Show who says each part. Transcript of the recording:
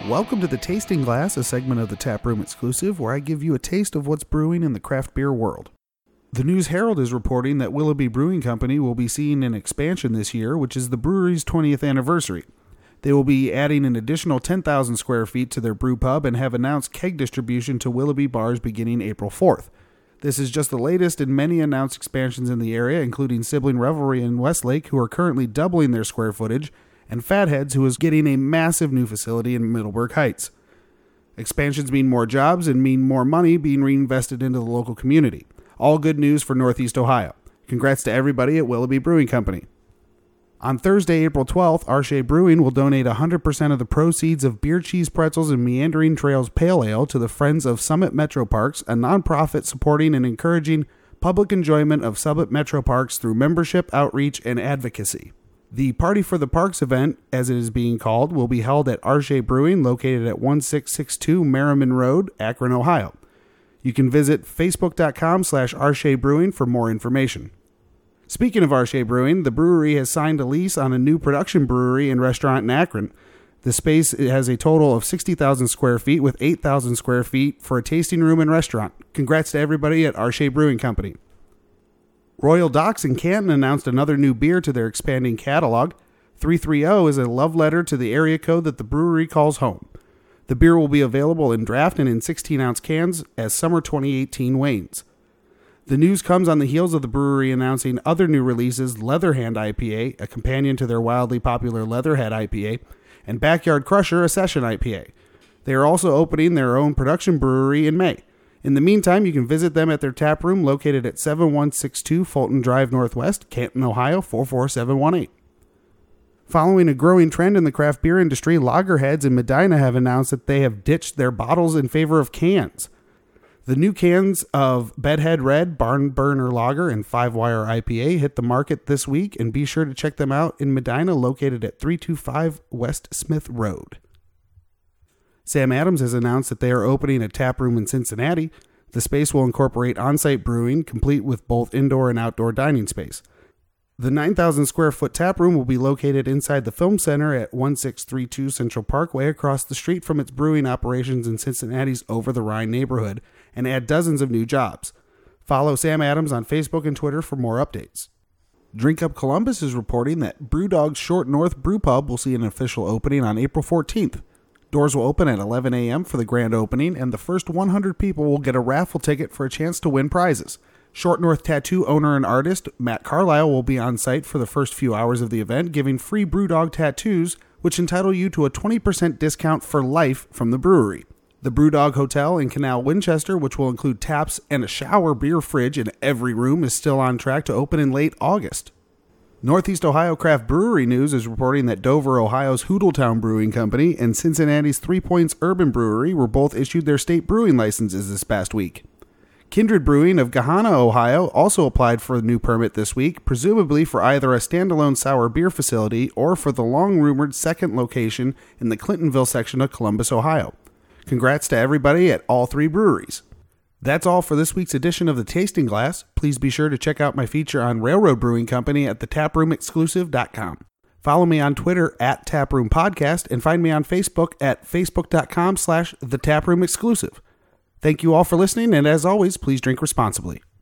Speaker 1: Welcome to the Tasting Glass, a segment of the Taproom Exclusive, where I give you a taste of what's brewing in the craft beer world. The News Herald is reporting that Willoughby Brewing Company will be seeing an expansion this year, which is the brewery's 20th anniversary. They will be adding an additional 10,000 square feet to their brew pub and have announced keg distribution to Willoughby bars beginning April 4th. This is just the latest in many announced expansions in the area, including Sibling Revelry in Westlake, who are currently doubling their square footage, and Fatheads, who is getting a massive new facility in Middleburg Heights. Expansions mean more jobs and mean more money being reinvested into the local community. All good news for Northeast Ohio. Congrats to everybody at Willoughby Brewing Company. On Thursday, April 12th, Arshay Brewing will donate 100% of the proceeds of Beer Cheese Pretzels and Meandering Trails Pale Ale to the Friends of Summit Metro Parks, a nonprofit supporting and encouraging public enjoyment of Summit Metro Parks through membership, outreach, and advocacy. The Party for the Parks event, as it is being called, will be held at Arshay Brewing, located at 1662 Merriman Road, Akron, Ohio. You can visit facebook.com/Arshay Brewing for more information. Speaking of Arshay Brewing, the brewery has signed a lease on a new production brewery and restaurant in Akron. The space has a total of 60,000 square feet with 8,000 square feet for a tasting room and restaurant. Congrats to everybody at Arshay Brewing Company. Royal Docks in Canton announced another new beer to their expanding catalog. 330 is a love letter to the area code that the brewery calls home. The beer will be available in draft and in 16-ounce cans as summer 2018 wanes. The news comes on the heels of the brewery announcing other new releases, Leatherhand IPA, a companion to their wildly popular Leatherhead IPA, and Backyard Crusher, a session IPA. They are also opening their own production brewery in May. In the meantime, you can visit them at their tap room located at 7162 Fulton Drive Northwest, Canton, Ohio 44718. Following a growing trend in the craft beer industry, Lagerheads in Medina have announced that they have ditched their bottles in favor of cans. The new cans of Bedhead Red, Barn Burner Lager, and 5-Wire IPA hit the market this week, and be sure to check them out in Medina, located at 325 West Smith Road. Sam Adams has announced that they are opening a tap room in Cincinnati. The space will incorporate on-site brewing, complete with both indoor and outdoor dining space. The 9,000 square foot tap room will be located inside the Film Center at 1632 Central Parkway, across the street from its brewing operations in Cincinnati's Over the Rhine neighborhood, and add dozens of new jobs. Follow Sam Adams on Facebook and Twitter for more updates. Drink Up Columbus is reporting that Brewdog's Short North Brew Pub will see an official opening on April 14th. Doors will open at 11 a.m. for the grand opening, and the first 100 people will get a raffle ticket for a chance to win prizes. Short North Tattoo owner and artist Matt Carlisle will be on site for the first few hours of the event, giving free Brewdog tattoos, which entitle you to a 20% discount for life from the brewery. The Brewdog Hotel in Canal Winchester, which will include taps and a shower beer fridge in every room, is still on track to open in late August. Northeast Ohio Craft Brewery News is reporting that Dover, Ohio's Hoodletown Brewing Company and Cincinnati's 3 Points Urban Brewery were both issued their state brewing licenses this past week. Kindred Brewing of Gahanna, Ohio also applied for a new permit this week, presumably for either a standalone sour beer facility or for the long-rumored second location in the Clintonville section of Columbus, Ohio. Congrats to everybody at all three breweries. That's all for this week's edition of The Tasting Glass. Please be sure to check out my feature on Railroad Brewing Company at thetaproomexclusive.com. Follow me on Twitter at Taproom Podcast and find me on Facebook at facebook.com/thetaproomexclusive. Thank you all for listening, and as always, please drink responsibly.